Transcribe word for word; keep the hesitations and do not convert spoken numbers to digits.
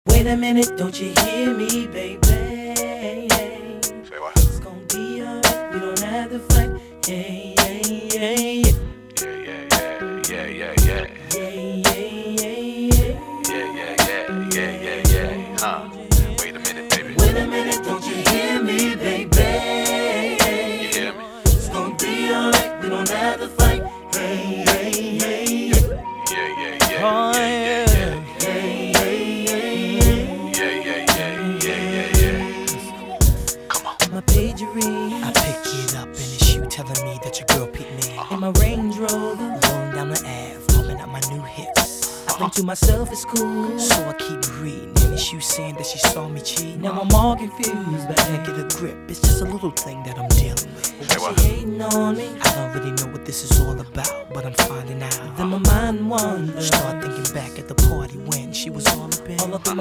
Wait a minute, don't you hear me, baby? Say what? It's gonna be alright, we don't have to fight. Yeah, yeah, yeah, yeah. Yeah, yeah, yeah, yeah, yeah, yeah. Yeah, yeah, yeah, yeah. Yeah, yeah, yeah, yeah, yeah. Huh? Wait a minute, baby. Wait a minute, don't you hear me, baby? You hear me? It's gonna be alright, we don't have to fight. Hey, hey, hey, yeah. Yeah, yeah, yeah, Oh, yeah, yeah, yeah. Hey, hey, hey, yeah. Yeah, yeah, yeah, yeah, yeah, yeah. Come on. My pagerine, I pick it up and it's you telling me that your girl picked me. in my Range Rover, Rolling down the Ave, pumping out my new hits. I think to myself it's cool. So I keep reading and it's you saying that she saw me cheat. Now I'm all confused, But I baby. get a grip, it's just a little thing that I'm dealing with. Say what? She hating on me, I don't really know what this is all about, but I'm finding out. then my mind wanders Start thinking back at the party when she was all up in. all up in